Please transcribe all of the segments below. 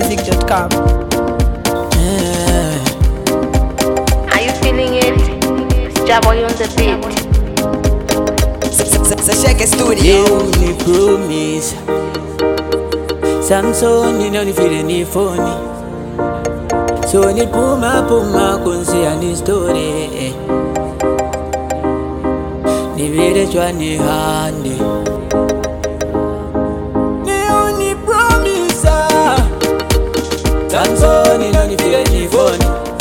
zlatestmusic.com. Are you feeling it? It's Jaboy on the beat. Shake Studio. You me promise Samson, you know the feeling ni phone. So ni puma kunsi ani story. Ni vile chwa ni handi. You ni promise Samson, you know the feeling ni phone.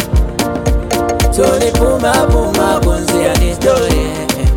So ni puma kunsi ani story.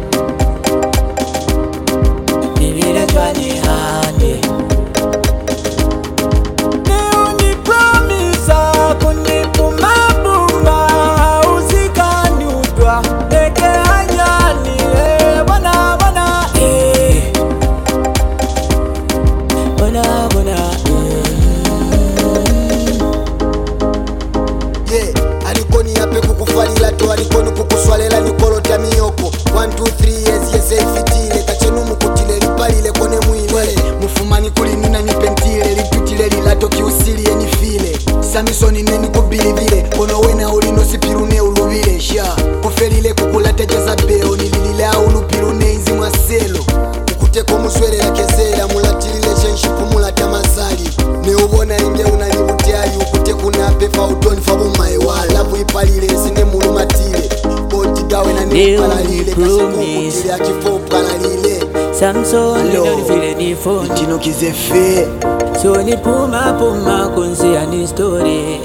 Alikoni yape kukufalila to alikoni kukuswalela nikolo tya miyoko 1 2 3 years yese ifitile kachenu mukutile lipalile kone mwile mufumani kulinina nipentile litutile lilato kiusilie nifile Samisoni neni kubilivile kono wena ulino sipirune uluvile sha kufelile kukulateja za beo nililile au lupirune inzi mwaselo ukuteko muswele la kezela mulatilile chenshipu mulata mazali ne ubona inge unanibutiali ukute kuna pefa utoni fabumae wala vuipalile sine mulumatile otigawe na nipalalile kasikukutile akifo palalile Samson, you know the feeling ni phone. Tino kizefe So ni puma kunsi ani story.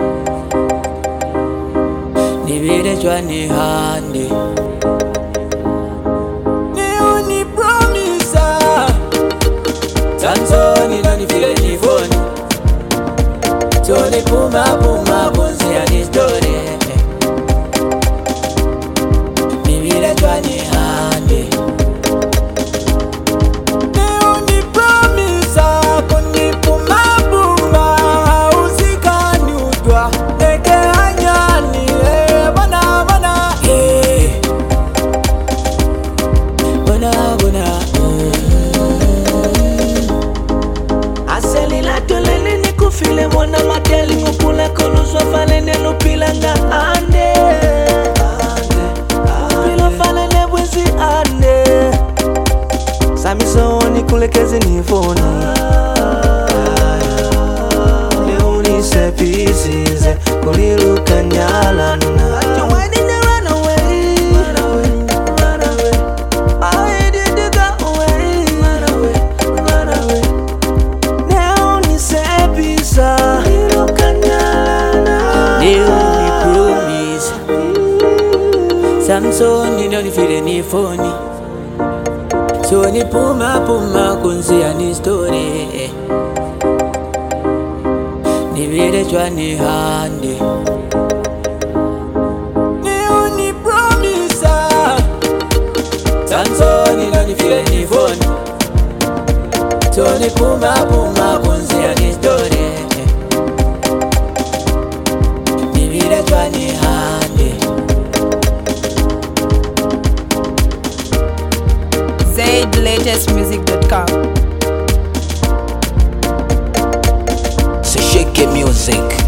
Ni vile chwa ni handi. Ni promise Samson, you know the feeling ni phone. So ni puma kunsi ani story. Ni vile chwa ni handi. File mwana mateli ngupula koluswa falene lupilanga ande Lupilo falene bwezi ande Samisoni kulekezi nifoni Leuni sepisize kuliluka nyalana Samson, you know the feeling ni phone. So ni puma kunsi ani story. Ni vile chwa ni handi. Ni promise Samson, you know the feeling ni phone. So ni puma kunsi ani story. Ni vile chwa ni handi. zlatestmusic.com. Shake Music.